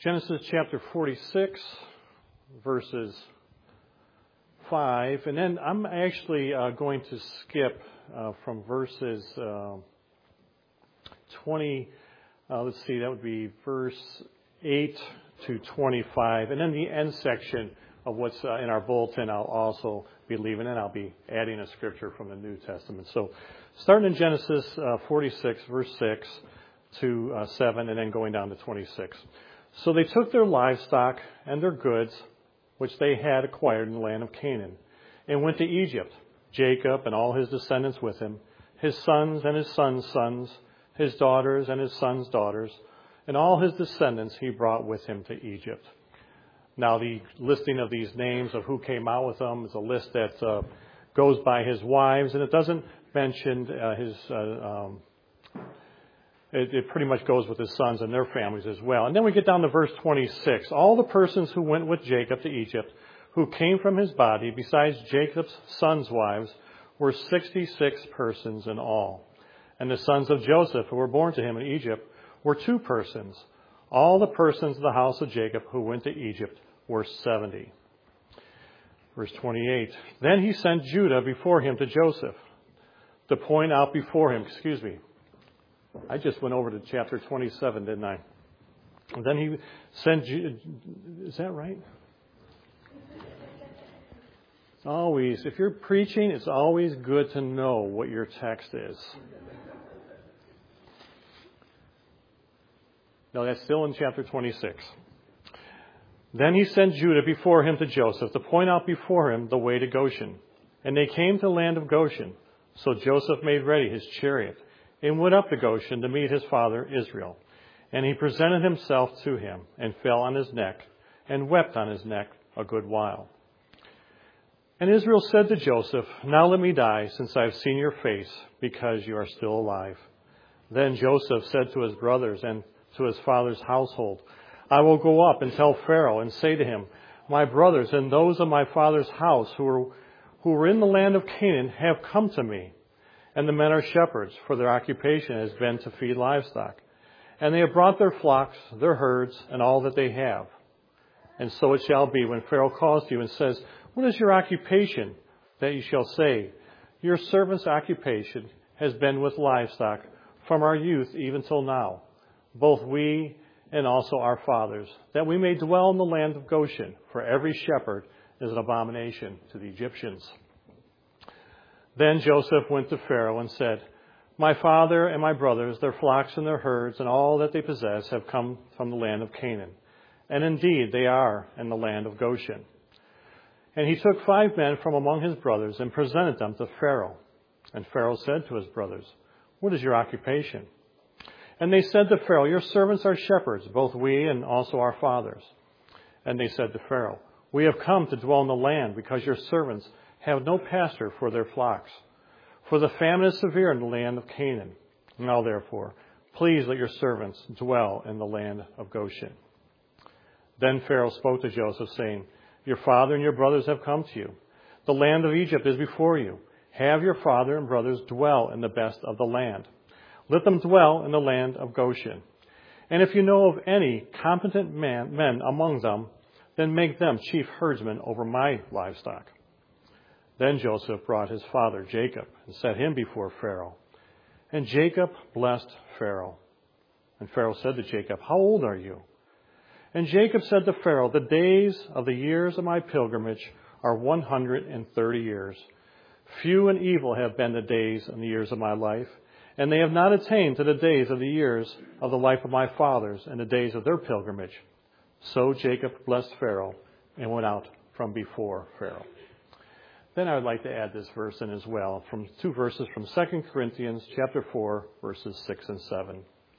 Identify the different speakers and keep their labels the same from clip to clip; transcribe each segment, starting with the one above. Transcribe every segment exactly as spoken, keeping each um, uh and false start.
Speaker 1: Genesis chapter forty-six, verses five. And then I'm actually uh, going to skip uh, from verses uh, twenty, uh, let's see, that would be verse eight to twenty-five. And then the end section of what's uh, in our bulletin I'll also be leaving, and I'll be adding a scripture from the New Testament. So starting in Genesis uh, forty-six, verse six to uh, seven, and then going down to twenty-six. So they took their livestock and their goods, which they had acquired in the land of Canaan, and went to Egypt, Jacob and all his descendants with him, his sons and his sons' sons, his daughters and his sons' daughters, and all his descendants he brought with him to Egypt. Now the listing of these names of who came out with them is a list that uh, goes by his wives, and it doesn't mention uh, his uh, um, It, it pretty much goes with his sons and their families as well. And then we get down to verse twenty-six. All the persons who went with Jacob to Egypt, who came from his body, besides Jacob's sons' wives, were sixty-six persons in all. And the sons of Joseph, who were born to him in Egypt, were two persons. All the persons of the house of Jacob who went to Egypt were seventy. Verse twenty-eight. Then he sent Judah before him to Joseph, to point out before him, excuse me, I just went over to chapter twenty-seven, didn't I? And then he sent, is that right? It's always, if you're preaching, it's always good to know what your text is. No, that's still in chapter twenty-six. Then he sent Judah before him to Joseph to point out before him the way to Goshen. And they came to the land of Goshen. So Joseph made ready his chariot and went up to Goshen to meet his father Israel. And he presented himself to him, and fell on his neck, and wept on his neck a good while. And Israel said to Joseph, Now let me die, since I have seen your face, because you are still alive. Then Joseph said to his brothers and to his father's household, I will go up and tell Pharaoh, and say to him, My brothers and those of my father's house who were, who were in the land of Canaan have come to me. And the men are shepherds, for their occupation has been to feed livestock. And they have brought their flocks, their herds, and all that they have. And so it shall be when Pharaoh calls to you and says, What is your occupation? That you shall say, Your servant's occupation has been with livestock from our youth even till now, both we and also our fathers, that we may dwell in the land of Goshen, for every shepherd is an abomination to the Egyptians. Then Joseph went to Pharaoh and said, My father and my brothers, their flocks and their herds, and all that they possess have come from the land of Canaan. And indeed they are in the land of Goshen. And he took five men from among his brothers and presented them to Pharaoh. And Pharaoh said to his brothers, What is your occupation? And they said to Pharaoh, Your servants are shepherds, both we and also our fathers. And they said to Pharaoh, We have come to dwell in the land, because your servants have no pasture for their flocks. For the famine is severe in the land of Canaan. Now therefore, please let your servants dwell in the land of Goshen. Then Pharaoh spoke to Joseph, saying, Your father and your brothers have come to you. The land of Egypt is before you. Have your father and brothers dwell in the best of the land. Let them dwell in the land of Goshen. And if you know of any competent man, men among them, then make them chief herdsmen over my livestock. Then Joseph brought his father Jacob and set him before Pharaoh. And Jacob blessed Pharaoh. And Pharaoh said to Jacob, How old are you? And Jacob said to Pharaoh, The days of the years of my pilgrimage are one hundred and thirty years. Few and evil have been the days and the years of my life, and they have not attained to the days of the years of the life of my fathers and the days of their pilgrimage. So Jacob blessed Pharaoh and went out from before Pharaoh. Then I would like to add this verse in as well, from two verses from Second Corinthians chapter four, verses six and seven.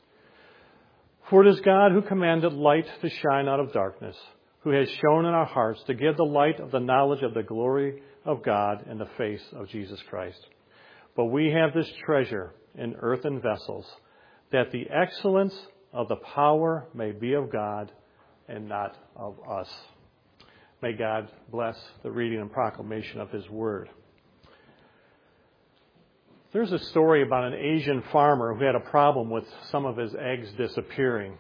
Speaker 1: For it is God who commanded light to shine out of darkness, who has shown in our hearts to give the light of the knowledge of the glory of God in the face of Jesus Christ. But we have this treasure in earthen vessels, that the excellence of the power may be of God and not of us. May God bless the reading and proclamation of His Word. There's a story about an Asian farmer who had a problem with some of his eggs disappearing.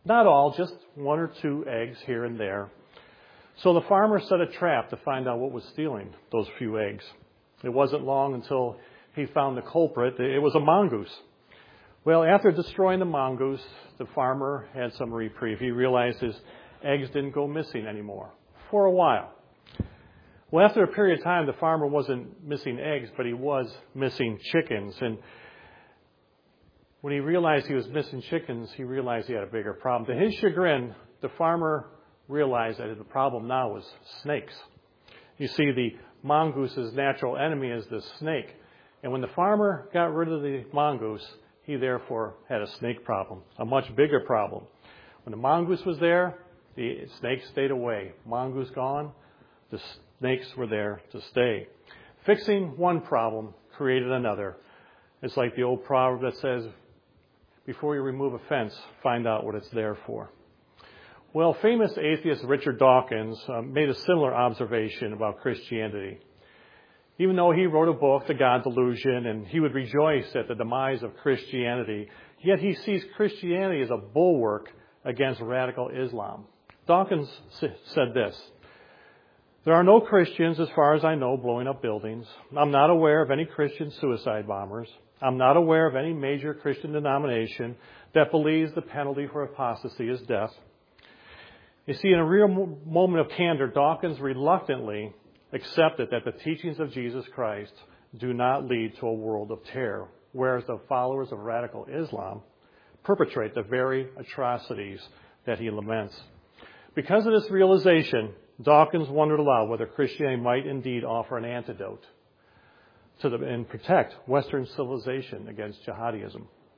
Speaker 1: Not all, just one or two eggs here and there. So the farmer set a trap to find out what was stealing those few eggs. It wasn't long until he found the culprit. It was a mongoose. Well, after destroying the mongoose, the farmer had some reprieve. He realized his eggs didn't go missing anymore for a while. Well, after a period of time, the farmer wasn't missing eggs, but he was missing chickens. And when he realized he was missing chickens, he realized he had a bigger problem. To his chagrin, the farmer realized that the problem now was snakes. You see, the mongoose's natural enemy is the snake. And when the farmer got rid of the mongoose, he therefore had a snake problem, a much bigger problem. When the mongoose was there, the snakes stayed away. Mongoose gone, the snakes were there to stay. Fixing one problem created another. It's like the old proverb that says, before you remove a fence, find out what it's there for. Well, famous atheist Richard Dawkins uh, made a similar observation about Christianity. Even though he wrote a book, The God Delusion, and he would rejoice at the demise of Christianity, yet he sees Christianity as a bulwark against radical Islam. Dawkins said this: "There are no Christians, as far as I know, blowing up buildings. I'm not aware of any Christian suicide bombers. I'm not aware of any major Christian denomination that believes the penalty for apostasy is death." You see, in a real moment of candor, Dawkins reluctantly accepted that the teachings of Jesus Christ do not lead to a world of terror, whereas the followers of radical Islam perpetrate the very atrocities that he laments. Because of this realization, Dawkins wondered aloud whether Christianity might indeed offer an antidote to the, and protect Western civilization against jihadism.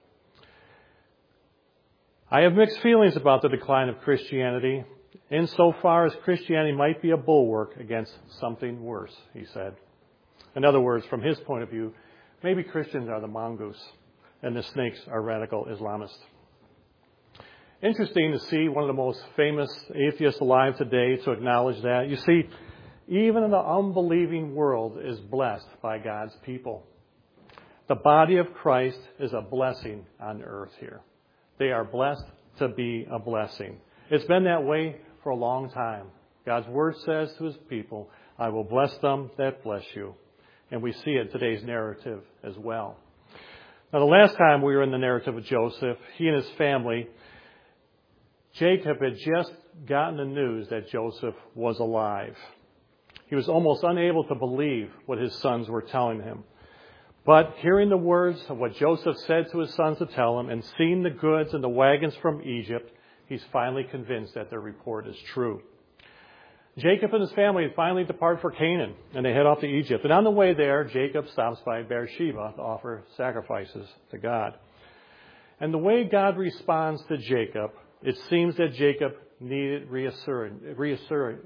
Speaker 1: I have mixed feelings about the decline of Christianity, insofar as Christianity might be a bulwark against something worse, he said. In other words, from his point of view, maybe Christians are the mongoose and the snakes are radical Islamists. Interesting to see one of the most famous atheists alive today to acknowledge that. You see, even in the unbelieving world is blessed by God's people. The body of Christ is a blessing on earth here. They are blessed to be a blessing. It's been that way for a long time. God's word says to his people, "I will bless them that bless you." And we see it in today's narrative as well. Now, the last time we were in the narrative of Joseph, he and his family, Jacob had just gotten the news that Joseph was alive. He was almost unable to believe what his sons were telling him. But hearing the words of what Joseph said to his sons to tell him and seeing the goods and the wagons from Egypt, he's finally convinced that their report is true. Jacob and his family finally depart for Canaan, and they head off to Egypt. And on the way there, Jacob stops by Beersheba to offer sacrifices to God. And the way God responds to Jacob, it seems that Jacob needed reassurance. reassurance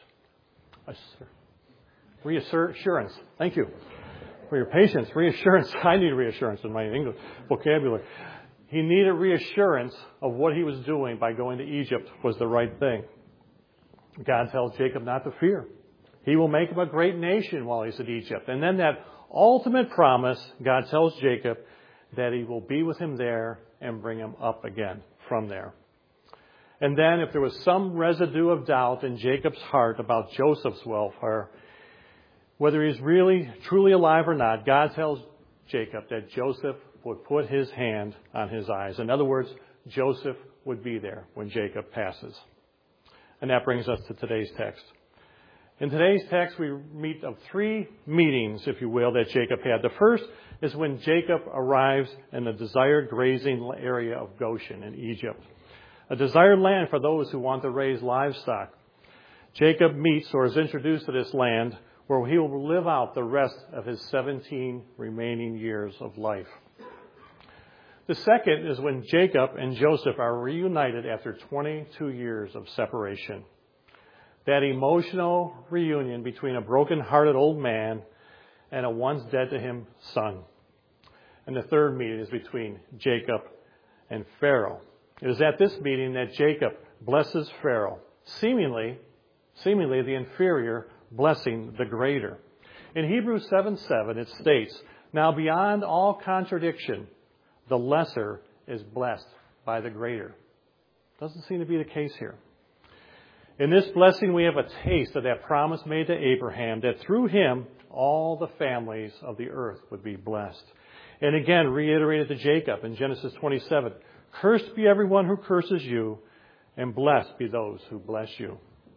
Speaker 1: reassurance. Thank you for your patience. Reassurance. I need reassurance in my English vocabulary. He needed reassurance of what he was doing by going to Egypt was the right thing. God tells Jacob not to fear. He will make him a great nation while he's in Egypt. And then that ultimate promise, God tells Jacob that he will be with him there and bring him up again from there. And then if there was some residue of doubt in Jacob's heart about Joseph's welfare, whether he's really, truly alive or not, God tells Jacob that Joseph would put his hand on his eyes. In other words, Joseph would be there when Jacob passes. And that brings us to today's text. In today's text, we meet of three meetings, if you will, that Jacob had. The first is when Jacob arrives in the desired grazing area of Goshen in Egypt, a desired land for those who want to raise livestock. Jacob meets or is introduced to this land where he will live out the rest of his seventeen remaining years of life. The second is when Jacob and Joseph are reunited after twenty-two years of separation. That emotional reunion between a broken-hearted old man and a once dead to him son. And the third meeting is between Jacob and Pharaoh. It is at this meeting that Jacob blesses Pharaoh, seemingly, seemingly the inferior blessing the greater. In Hebrews seven seven, it states, "Now beyond all contradiction, the lesser is blessed by the greater." Doesn't seem to be the case here. In this blessing, we have a taste of that promise made to Abraham, that through him, all the families of the earth would be blessed. And again, reiterated to Jacob in Genesis twenty-seven, cursed be everyone who curses you, and blessed be those who bless you.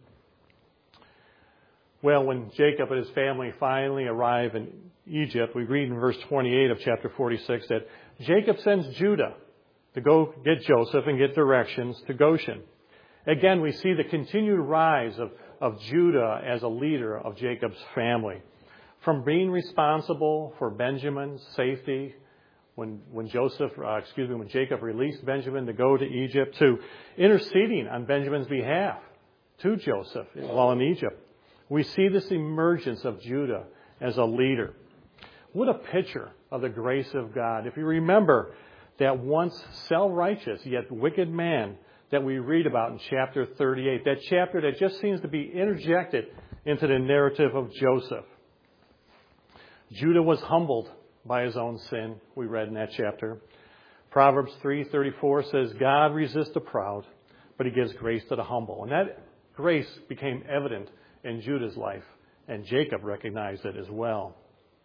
Speaker 1: Well, when Jacob and his family finally arrive in Egypt, we read in verse twenty-eight of chapter forty-six that Jacob sends Judah to go get Joseph and get directions to Goshen. Again, we see the continued rise of, of Judah as a leader of Jacob's family. From being responsible for Benjamin's safety, when, when Joseph, uh, excuse me, when Jacob released Benjamin to go to Egypt, to interceding on Benjamin's behalf to Joseph while in Egypt. We see this emergence of Judah as a leader. What a picture of the grace of God. If you remember that once self-righteous yet wicked man that we read about in chapter thirty-eight, that chapter that just seems to be interjected into the narrative of Joseph. Judah was humbled by his own sin, we read in that chapter. Proverbs three thirty-four says, God resists the proud, but he gives grace to the humble. And that grace became evident in Judah's life, and Jacob recognized it as well.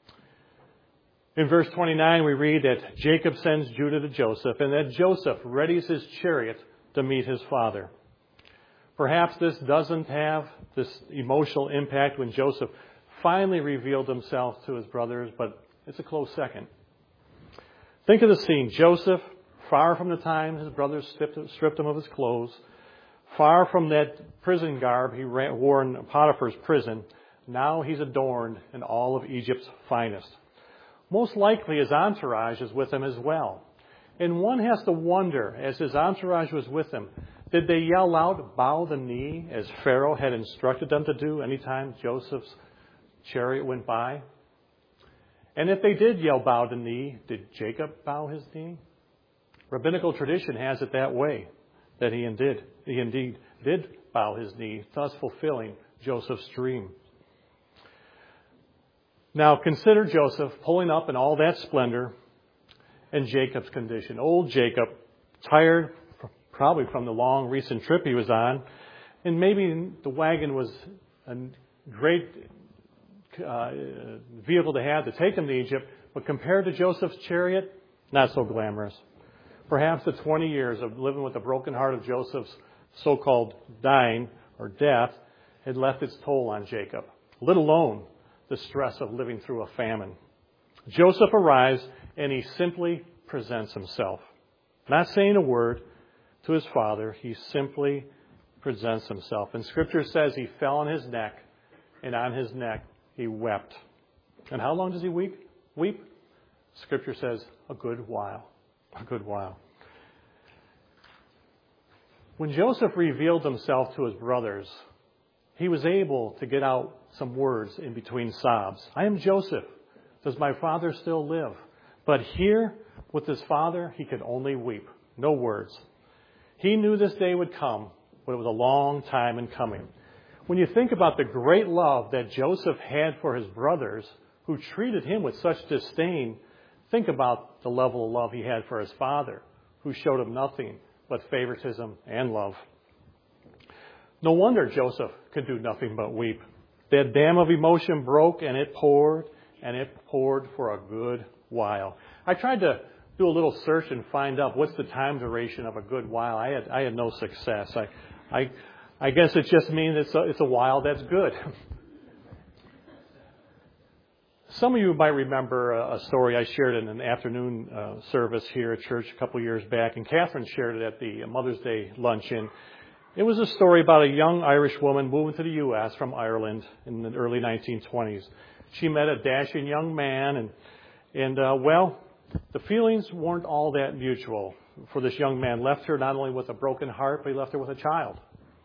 Speaker 1: In verse twenty-nine, we read that Jacob sends Judah to Joseph, and that Joseph readies his chariot to meet his father. Perhaps this doesn't have this emotional impact when Joseph finally revealed himself to his brothers, but it's a close second. Think of the scene. Joseph, far from the time his brothers stripped, stripped him of his clothes, far from that prison garb he wore in Potiphar's prison, now he's adorned in all of Egypt's finest. Most likely his entourage is with him as well. And one has to wonder, as his entourage was with him, did they yell out, bow the knee, as Pharaoh had instructed them to do anytime Joseph's chariot went by? And if they did yell bow the knee, did Jacob bow his knee? Rabbinical tradition has it that way, that he indeed, he indeed did bow his knee, thus fulfilling Joseph's dream. Now consider Joseph pulling up in all that splendor and Jacob's condition. Old Jacob, tired probably from the long recent trip he was on, and maybe the wagon was a great uh, vehicle to have to take him to Egypt, but compared to Joseph's chariot, not so glamorous. Perhaps the twenty years of living with the broken heart of Joseph's so-called dying or death had left its toll on Jacob, let alone the stress of living through a famine. Joseph arrives and he simply presents himself. Not saying a word to his father, he simply presents himself. And Scripture says he fell on his neck, and on his neck he wept. And how long does he weep? Weep? Scripture says a good while. A good while. When Joseph revealed himself to his brothers, he was able to get out some words in between sobs. I am Joseph. Does my father still live? But here, with his father, he could only weep. No words. He knew this day would come, but it was a long time in coming. When you think about the great love that Joseph had for his brothers, who treated him with such disdain, think about the level of love he had for his father, who showed him nothing but favoritism and love. No wonder Joseph could do nothing but weep. That dam of emotion broke, and it poured, and it poured for a good while. I tried to do a little search and find out what's the time duration of a good while. I had I had no success. I I I guess it just means it's a, it's a while that's good. Some of you might remember a story I shared in an afternoon uh, service here at church a couple of years back, and Catherine shared it at the Mother's Day luncheon. It was a story about a young Irish woman moving to the U S from Ireland in the early nineteen twenties. She met a dashing young man, and, and uh, well, the feelings weren't all that mutual. For this young man, left her not only with a broken heart, but he left her with a child.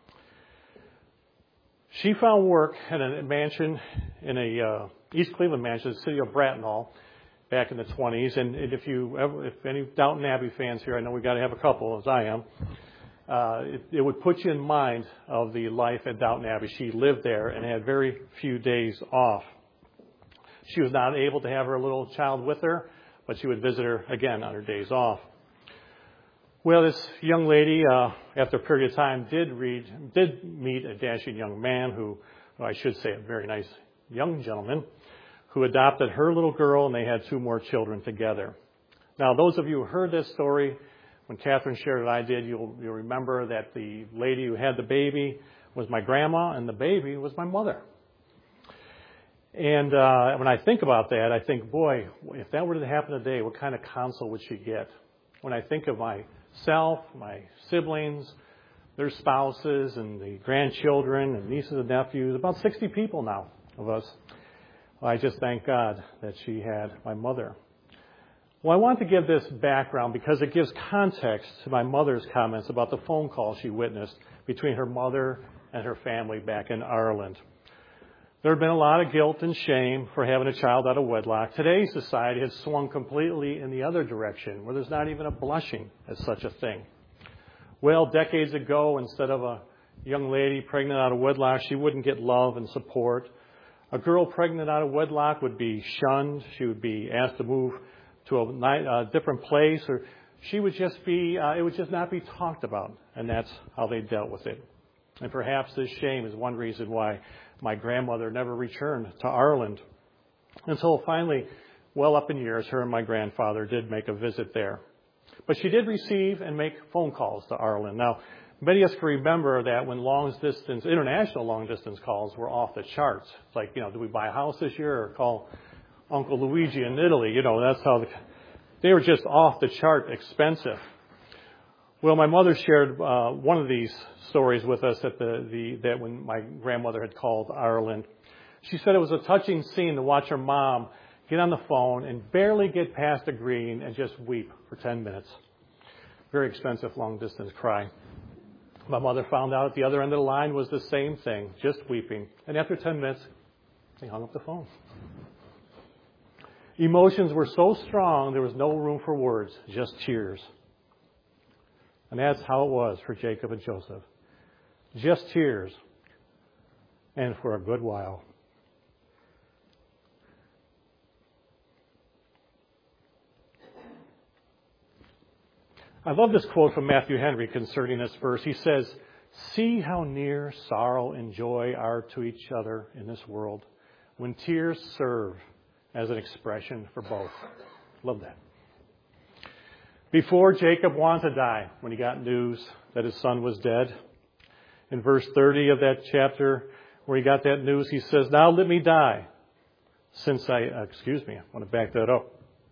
Speaker 1: She found work in a mansion, in a uh, East Cleveland mansion, the city of Bracknell, back in the twenties. And, and if you, ever, if any Downton Abbey fans here, I know we got to have a couple, as I am. Uh, it, it would put you in mind of the life at Downton Abbey. She lived there and had very few days off. She was not able to have her little child with her, but she would visit her again on her days off. Well, this young lady, uh, after a period of time, did read, did meet a dashing young man who, well, I should say, a very nice young gentleman, who adopted her little girl, and they had two more children together. Now, those of you who heard this story, when Catherine shared it, I did, you'll, you'll remember that the lady who had the baby was my grandma, and the baby was my mother. And uh, when I think about that, I think, boy, if that were to happen today, what kind of counsel would she get? When I think of myself, my siblings, their spouses, and the grandchildren, and nieces and nephews, about sixty people now of us, I just thank God that she had my mother. Well, I want to give this background because it gives context to my mother's comments about the phone call she witnessed between her mother and her family back in Ireland. There had been a lot of guilt and shame for having a child out of wedlock. Today's society has swung completely in the other direction, where there's not even a blushing as such a thing. Well, decades ago, instead of a young lady pregnant out of wedlock, she wouldn't get love and support. A girl pregnant out of wedlock would be shunned. She would be asked to move to a uh, different place, or she would just be, uh, it would just not be talked about. And that's how they dealt with it. And perhaps this shame is one reason why my grandmother never returned to Ireland until finally, well up in years, her and my grandfather did make a visit there. But she did receive and make phone calls to Ireland. Now, many of us can remember that when long distance, international long distance calls were off the charts. It's like, you know, do we buy a house this year or call Uncle Luigi in Italy? You know, that's how the, they were just off the chart expensive. Well, my mother shared uh, one of these stories with us at the, the that when my grandmother had called Ireland. She said it was a touching scene to watch her mom get on the phone and barely get past a green and just weep for ten minutes. Very expensive long-distance cry. My mother found out at the other end of the line was the same thing, just weeping. And after ten minutes, they hung up the phone. Emotions were so strong, there was no room for words, just tears. And that's how it was for Jacob and Joseph. Just tears. And for a good while. I love this quote from Matthew Henry concerning this verse. He says, "See how near sorrow and joy are to each other in this world, when tears serve as an expression for both." Love that. Before Jacob wanted to die, when he got news that his son was dead, in verse thirty of that chapter where he got that news, he says, "Now let me die, since I," uh, excuse me, I want to back that up.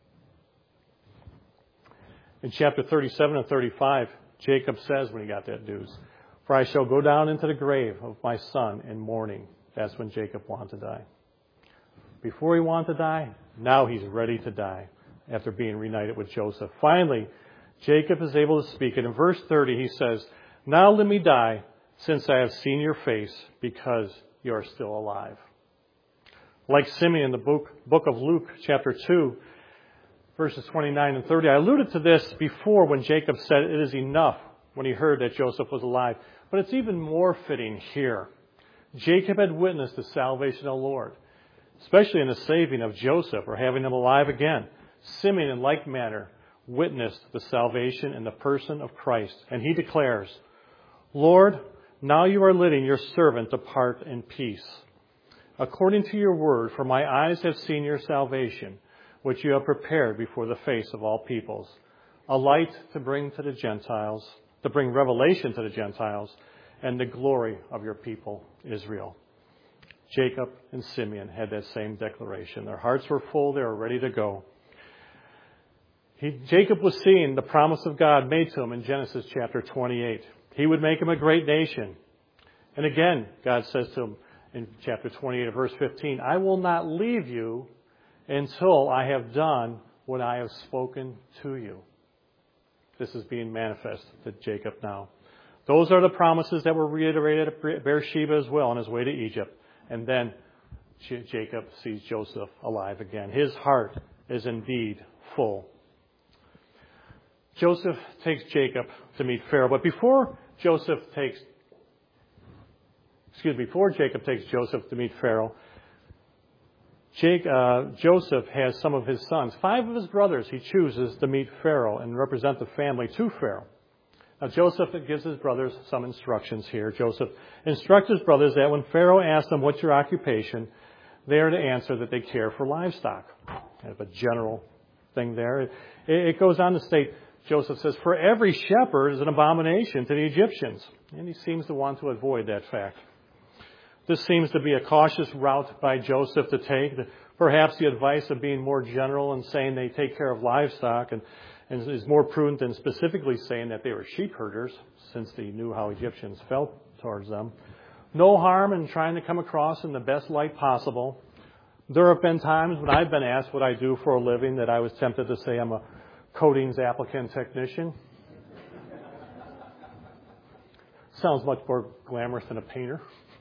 Speaker 1: In chapter thirty-seven and thirty-five, Jacob says when he got that news, "For I shall go down into the grave of my son in mourning." That's when Jacob wanted to die. Before he wanted to die, now he's ready to die after being reunited with Joseph. Finally, Jacob is able to speak. And in verse thirty, he says, "Now let me die, since I have seen your face, because you are still alive." Like Simeon in the book, book of Luke, chapter two, verses twenty-nine and thirty. I alluded to this before when Jacob said it is enough when he heard that Joseph was alive. But it's even more fitting here. Jacob had witnessed the salvation of the Lord, especially in the saving of Joseph or having him alive again. Simeon, in like manner, witnessed the salvation in the person of Christ. And he declares, "Lord, now you are letting your servant depart in peace, according to your word, for my eyes have seen your salvation, which you have prepared before the face of all peoples, a light to bring to the Gentiles, to bring revelation to the Gentiles, and the glory of your people, Israel." Jacob and Simeon had that same declaration. Their hearts were full. They were ready to go. He, Jacob was seeing the promise of God made to him in Genesis chapter twenty-eight. He would make him a great nation. And again, God says to him in chapter twenty-eight, verse fifteen, "I will not leave you until I have done what I have spoken to you." This is being manifest to Jacob now. Those are the promises that were reiterated at Beersheba as well on his way to Egypt. And then Jacob sees Joseph alive again. His heart is indeed full. Joseph takes Jacob to meet Pharaoh. But before Joseph takes, excuse me, before Jacob takes Joseph to meet Pharaoh, Jake, uh, Joseph has some of his sons. Five of his brothers he chooses to meet Pharaoh and represent the family to Pharaoh. Now, Joseph gives his brothers some instructions here. Joseph instructs his brothers that when Pharaoh asks them, what's your occupation, they are to answer that they care for livestock. Kind of a general thing there. It, it goes on to state, Joseph says, for every shepherd is an abomination to the Egyptians. And he seems to want to avoid that fact. This seems to be a cautious route by Joseph to take. Perhaps the advice of being more general and saying they take care of livestock and, and is more prudent than specifically saying that they were sheep herders, since they knew how Egyptians felt towards them. No harm in trying to come across in the best light possible. There have been times when I've been asked what I do for a living that I was tempted to say I'm a coatings applicant technician. Sounds much more glamorous than a painter.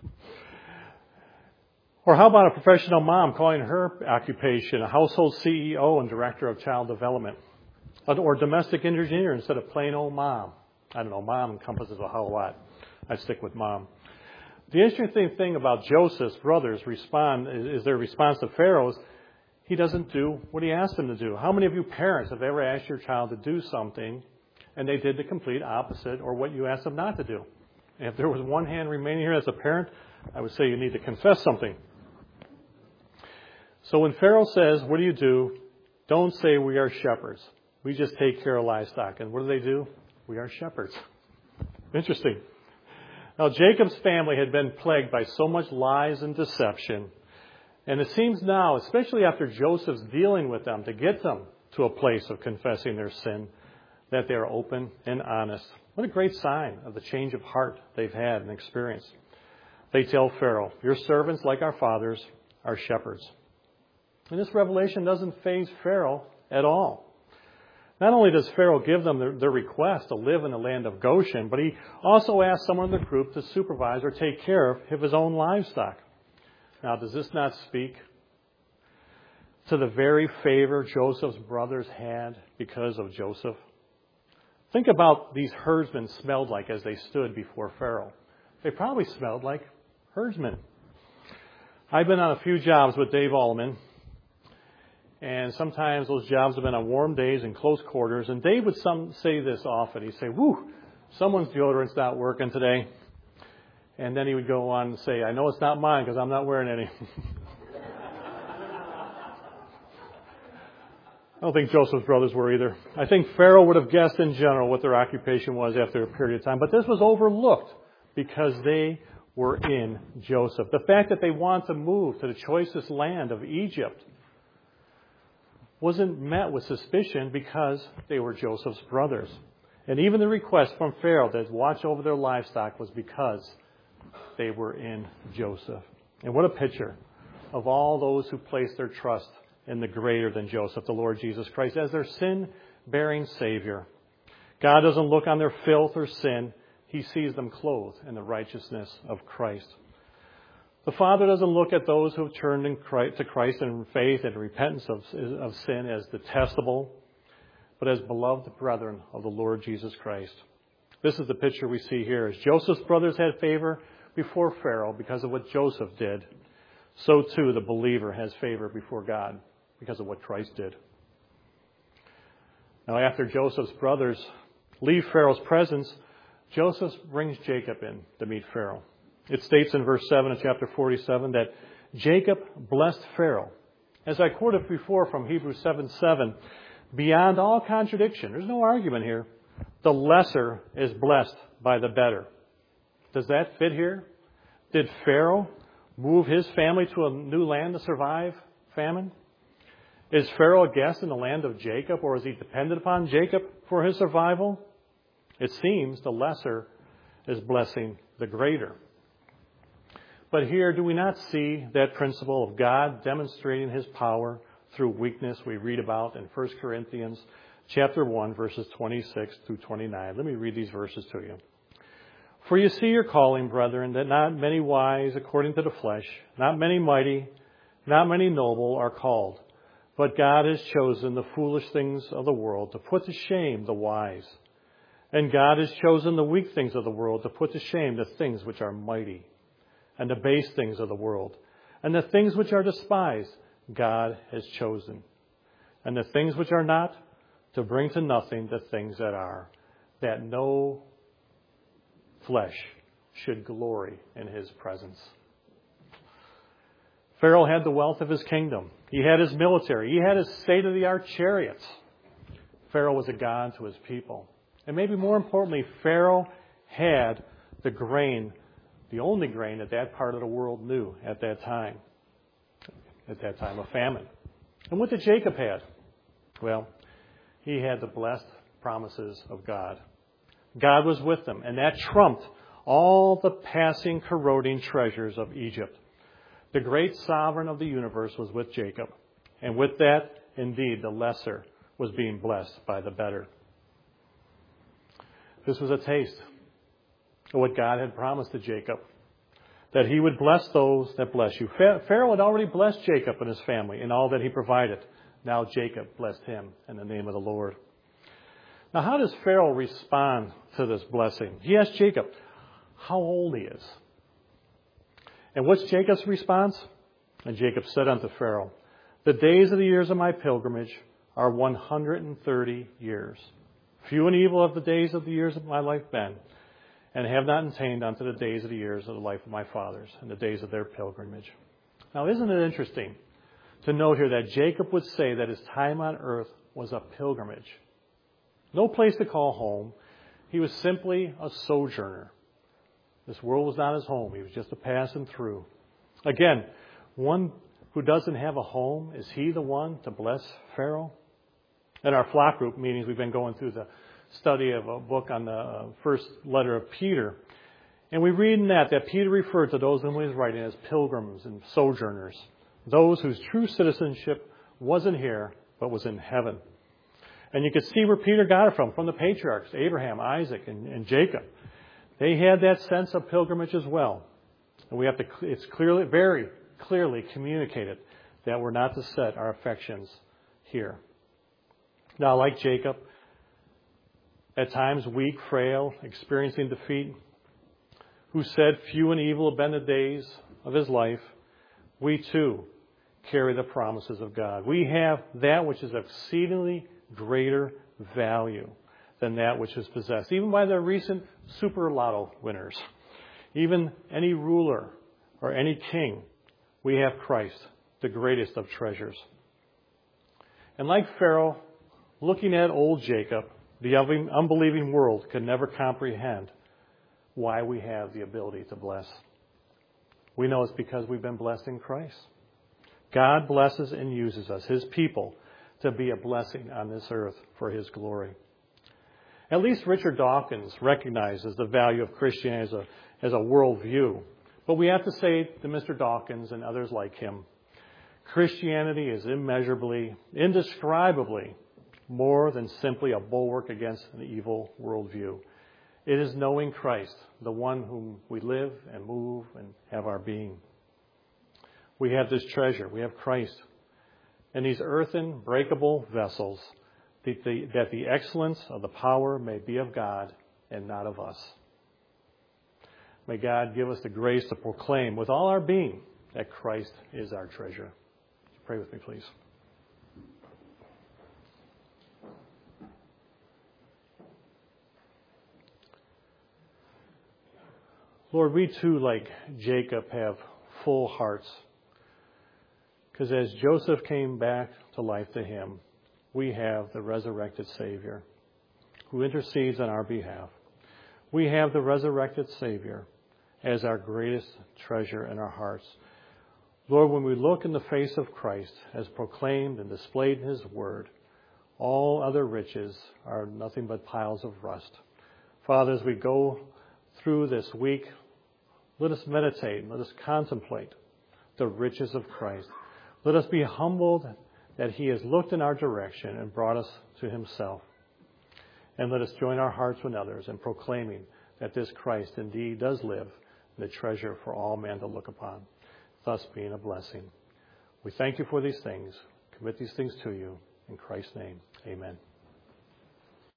Speaker 1: Or how about a professional mom calling her occupation a household C E O and director of child development? Or domestic engineer instead of plain old mom. I don't know, mom encompasses a whole lot. I stick with mom. The interesting thing about Joseph's brothers respond is their response to Pharaoh's, he doesn't do what he asked them to do. How many of you parents have ever asked your child to do something and they did the complete opposite or what you asked them not to do? And if there was one hand remaining here as a parent, I would say you need to confess something. So when Pharaoh says, what do you do? Don't say we are shepherds. We just take care of livestock. And what do they do? We are shepherds. Interesting. Now, Jacob's family had been plagued by so much lies and deception. And it seems now, especially after Joseph's dealing with them to get them to a place of confessing their sin, that they are open and honest. What a great sign of the change of heart they've had and experienced. They tell Pharaoh, your servants, like our fathers, are shepherds. And this revelation doesn't faze Pharaoh at all. Not only does Pharaoh give them their, their request to live in the land of Goshen, but he also asks someone in the group to supervise or take care of his own livestock. Now, does this not speak to the very favor Joseph's brothers had because of Joseph? Think about these herdsmen smelled like as they stood before Pharaoh. They probably smelled like herdsmen. I've been on a few jobs with Dave Allman. And sometimes those jobs have been on warm days in close quarters. And Dave would some say this often. He'd say, whoo, someone's deodorant's not working today. And then he would go on and say, I know it's not mine because I'm not wearing any. I don't think Joseph's brothers were either. I think Pharaoh would have guessed in general what their occupation was after a period of time. But this was overlooked because they were in Joseph. The fact that they want to move to the choicest land of Egypt wasn't met with suspicion because they were Joseph's brothers. And even the request from Pharaoh to watch over their livestock was because they were in Joseph. And what a picture of all those who place their trust in the greater than Joseph, the Lord Jesus Christ, as their sin-bearing Savior. God doesn't look on their filth or sin. He sees them clothed in the righteousness of Christ. The Father doesn't look at those who have turned in Christ, to Christ in faith and repentance of, of sin as detestable, but as beloved brethren of the Lord Jesus Christ. This is the picture we see here. As Joseph's brothers had favor before Pharaoh because of what Joseph did, so too the believer has favor before God because of what Christ did. Now, after Joseph's brothers leave Pharaoh's presence, Joseph brings Jacob in to meet Pharaoh. It states in verse seven of chapter forty-seven that Jacob blessed Pharaoh. As I quoted before from Hebrews seven seven, beyond all contradiction, there's no argument here, the lesser is blessed by the better. Does that fit here? Did Pharaoh move his family to a new land to survive famine? Is Pharaoh a guest in the land of Jacob, or is he dependent upon Jacob for his survival? It seems the lesser is blessing the greater. But here, do we not see that principle of God demonstrating his power through weakness we read about in First Corinthians chapter one, verses twenty-six through twenty-nine? Let me read these verses to you. For you see your calling, brethren, that not many wise according to the flesh, not many mighty, not many noble are called. But God has chosen the foolish things of the world to put to shame the wise. And God has chosen the weak things of the world to put to shame the things which are mighty, and the base things of the world, and the things which are despised, God has chosen. And the things which are not, to bring to nothing the things that are, that no flesh should glory in his presence. Pharaoh had the wealth of his kingdom. He had his military. He had his state-of-the-art chariots. Pharaoh was a god to his people. And maybe more importantly, Pharaoh had the grain, the only grain that that part of the world knew at that time, at that time of famine. And what did Jacob have? Well, he had the blessed promises of God. God was with them, and that trumped all the passing, corroding treasures of Egypt. The great sovereign of the universe was with Jacob. And with that, indeed, the lesser was being blessed by the better. This was a taste of what God had promised to Jacob, that he would bless those that bless you. Pharaoh had already blessed Jacob and his family in all that he provided. Now Jacob blessed him in the name of the Lord. Now, how does Pharaoh respond to this blessing? He asked Jacob how old he is. And what's Jacob's response? And Jacob said unto Pharaoh, the days of the years of my pilgrimage are one hundred thirty years. Few and evil have the days of the years of my life been, and have not attained unto the days of the years of the life of my fathers, and the days of their pilgrimage. Now, isn't it interesting to note here that Jacob would say that his time on earth was a pilgrimage? No place to call home. He was simply a sojourner. This world was not his home. He was just a passing through. Again, one who doesn't have a home, is he the one to bless Pharaoh? In our flock group meetings, we've been going through the study of a book on the first letter of Peter. And we read in that that Peter referred to those whom he was writing as pilgrims and sojourners, those whose true citizenship wasn't here, but was in heaven. And you could see where Peter got it from, from the patriarchs, Abraham, Isaac, and, and Jacob. They had that sense of pilgrimage as well. And we have to, it's clearly, very clearly communicated that we're not to set our affections here. Now, like Jacob, at times weak, frail, experiencing defeat, who said few and evil have been the days of his life, we too carry the promises of God. We have that which is exceedingly greater value than that which is possessed, even by the recent Super Lotto winners. Even any ruler or any king, we have Christ, the greatest of treasures. And like Pharaoh, looking at old Jacob, the unbelieving world could never comprehend why we have the ability to bless. We know it's because we've been blessed in Christ. God blesses and uses us, his people, to be a blessing on this earth for his glory. At least Richard Dawkins recognizes the value of Christianity as a, as a worldview. But we have to say to Mister Dawkins and others like him, Christianity is immeasurably, indescribably more than simply a bulwark against an evil worldview. It is knowing Christ, the one whom we live and move and have our being. We have this treasure. We have Christ. And these earthen, breakable vessels, that the, that the excellence of the power may be of God and not of us. May God give us the grace to proclaim with all our being that Christ is our treasure. Pray with me, please. Lord, we too, like Jacob, have full hearts. Because as Joseph came back to life to him, we have the resurrected Savior who intercedes on our behalf. We have the resurrected Savior as our greatest treasure in our hearts. Lord, when we look in the face of Christ as proclaimed and displayed in his word, all other riches are nothing but piles of rust. Father, as we go through this week, let us meditate, let us contemplate the riches of Christ. Let us be humbled that he has looked in our direction and brought us to himself. And let us join our hearts with others in proclaiming that this Christ indeed does live, the treasure for all men to look upon, thus being a blessing. We thank you for these things, commit these things to you. In Christ's name, amen.